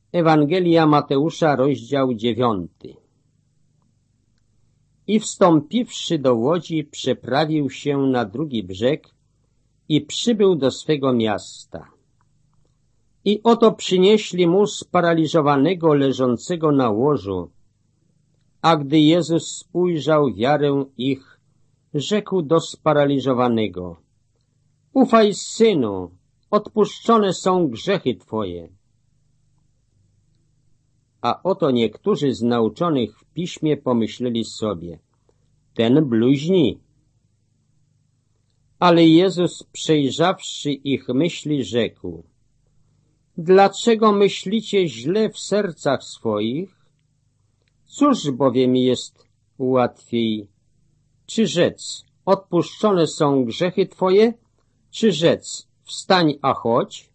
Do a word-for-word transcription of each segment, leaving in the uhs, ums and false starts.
Ewangelia Mateusza, rozdział dziewiąty. I wstąpiwszy do łodzi, przeprawił się na drugi brzeg i przybył do swego miasta. I oto przynieśli mu sparaliżowanego leżącego na łożu. A gdy Jezus spojrzał wiarę ich, rzekł do sparaliżowanego: Ufaj, synu, odpuszczone są grzechy twoje. A oto niektórzy z nauczonych w piśmie pomyśleli sobie: ten bluźni. Ale Jezus, przejrzawszy ich myśli, rzekł: dlaczego myślicie źle w sercach swoich? Cóż bowiem jest łatwiej? Czy rzec: odpuszczone są grzechy twoje? Czy rzec: wstań, a chodź?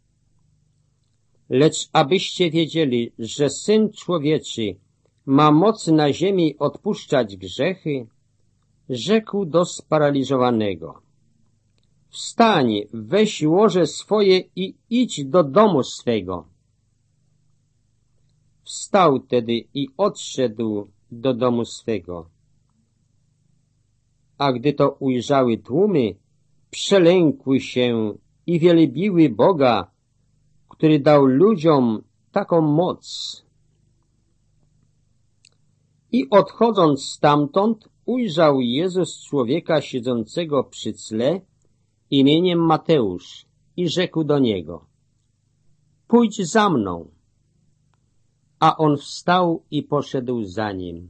Lecz abyście wiedzieli, że Syn Człowieczy ma moc na ziemi odpuszczać grzechy, rzekł do sparaliżowanego: wstań, weź łoże swoje i idź do domu swego. Wstał tedy i odszedł do domu swego. A gdy to ujrzały tłumy, przelękły się i wielbiły Boga, który dał ludziom taką moc. I odchodząc stamtąd, ujrzał Jezus człowieka siedzącego przy cle imieniem Mateusz i rzekł do niego: pójdź za mną. A on wstał i poszedł za nim.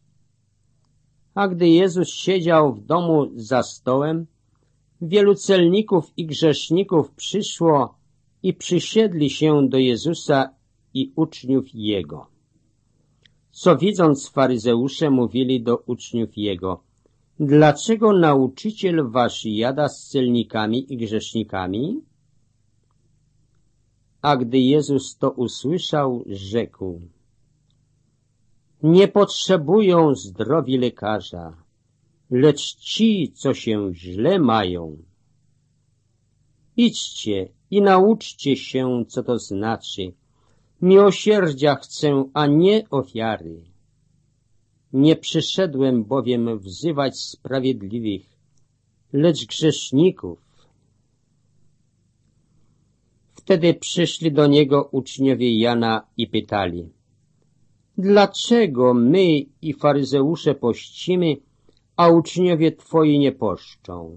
A gdy Jezus siedział w domu za stołem, wielu celników i grzeszników przyszło i przysiedli się do Jezusa i uczniów Jego. Co widząc faryzeusze, mówili do uczniów Jego: dlaczego nauczyciel wasz jada z celnikami i grzesznikami? A gdy Jezus to usłyszał, rzekł: nie potrzebują zdrowi lekarza, lecz ci, co się źle mają. Idźcie i nauczcie się, co to znaczy: miłosierdzia chcę, a nie ofiary. Nie przyszedłem bowiem wzywać sprawiedliwych, lecz grzeszników. Wtedy przyszli do niego uczniowie Jana i pytali: dlaczego my i faryzeusze pościmy, a uczniowie twoi nie poszczą?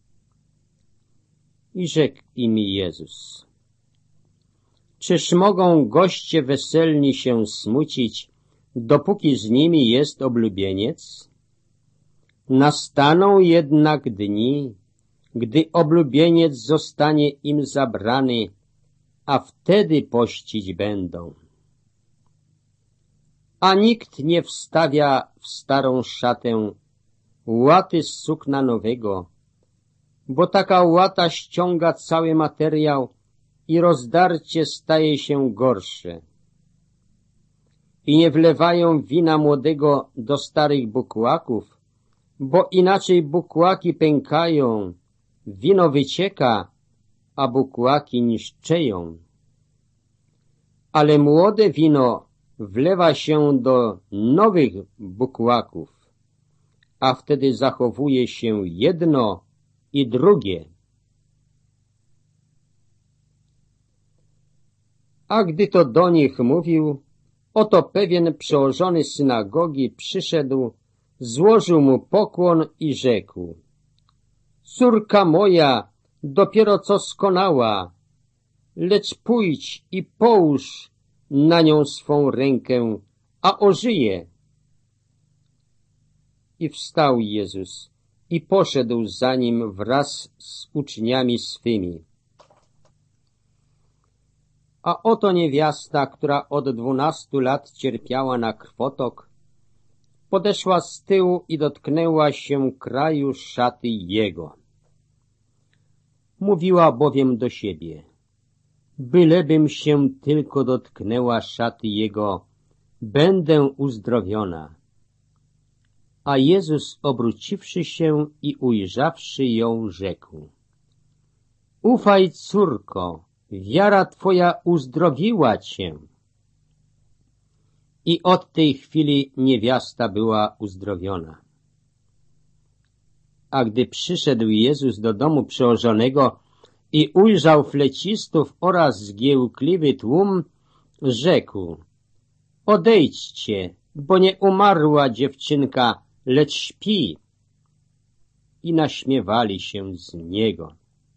I rzekł im Jezus: czyż mogą goście weselni się smucić, dopóki z nimi jest oblubieniec? Nastaną jednak dni, gdy oblubieniec zostanie im zabrany, a wtedy pościć będą. A nikt nie wstawia w starą szatę łaty z sukna nowego, bo taka łata ściąga cały materiał i rozdarcie staje się gorsze. I nie wlewają wina młodego do starych bukłaków, bo inaczej bukłaki pękają, wino wycieka, a bukłaki niszczeją. Ale młode wino wlewa się do nowych bukłaków, a wtedy zachowuje się jedno i drugie. A gdy to do nich mówił, oto pewien przełożony synagogi przyszedł, złożył mu pokłon i rzekł: córka moja dopiero co skonała, lecz pójdź i połóż na nią swą rękę, a ożyje. I wstał Jezus i poszedł za nim wraz z uczniami swymi. A oto niewiasta, która od dwunastu lat cierpiała na krwotok, podeszła z tyłu i dotknęła się kraju szaty Jego. Mówiła bowiem do siebie: bylebym się tylko dotknęła szaty Jego, będę uzdrowiona. A Jezus, obróciwszy się i ujrzawszy ją, rzekł: ufaj, córko, wiara twoja uzdrowiła cię. i od tej chwili niewiasta była uzdrowiona. A gdy przyszedł Jezus do domu przełożonego i ujrzał flecistów oraz zgiełkliwy tłum, rzekł: odejdźcie, bo nie umarła dziewczynka, lecz śpi. I naśmiewali się z niego.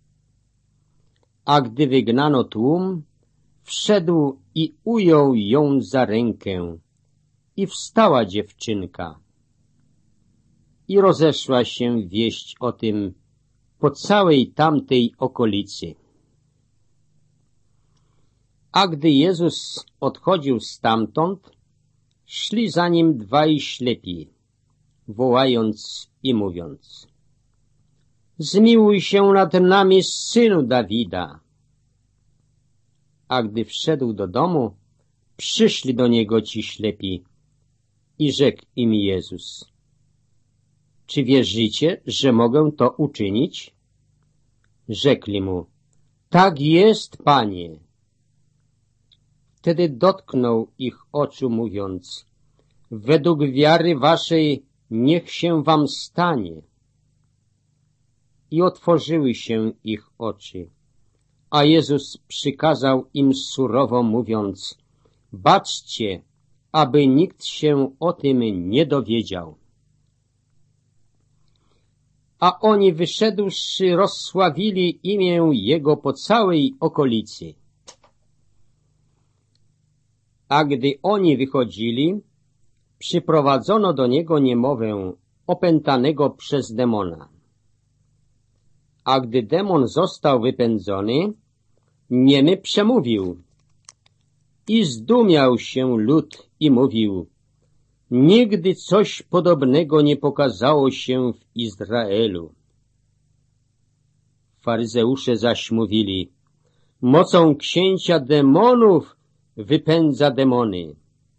A gdy wygnano tłum, wszedł i ujął ją za rękę i wstała dziewczynka. I rozeszła się wieść o tym po całej tamtej okolicy. A gdy Jezus odchodził stamtąd, szli za nim dwaj ślepi, wołając i mówiąc: zmiłuj się nad nami, synu Dawida. A gdy wszedł do domu, przyszli do niego ci ślepi i rzekł im Jezus: czy wierzycie, że mogę to uczynić? Rzekli mu: tak jest, Panie. Wtedy dotknął ich oczu, mówiąc: według wiary waszej niech się wam stanie. I otworzyły się ich oczy. A Jezus przykazał im surowo, mówiąc: baczcie, aby nikt się o tym nie dowiedział. A oni, wyszedłszy, rozsławili imię Jego po całej okolicy. A gdy oni wychodzili, przyprowadzono do Niego niemowę opętanego przez demona. A gdy demon został wypędzony, niemy przemówił. I zdumiał się lud i mówił: nigdy coś podobnego nie pokazało się w Izraelu. Faryzeusze zaś mówili: mocą księcia demonów wypędza demony.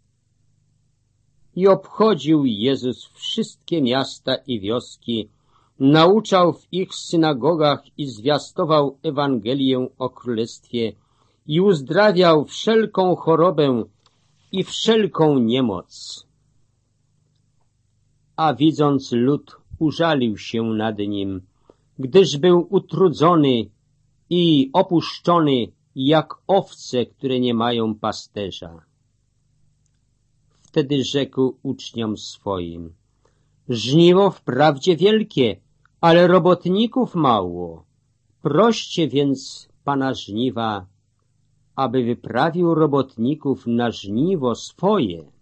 I obchodził Jezus wszystkie miasta i wioski, nauczał w ich synagogach i zwiastował Ewangelię o Królestwie i uzdrawiał wszelką chorobę i wszelką niemoc. A widząc lud, użalił się nad nim, gdyż był utrudzony i opuszczony jak owce, które nie mają pasterza. Wtedy rzekł uczniom swoim: żniwo wprawdzie wielkie, ale robotników mało. Proście więc Pana żniwa, aby wyprawił robotników na żniwo swoje.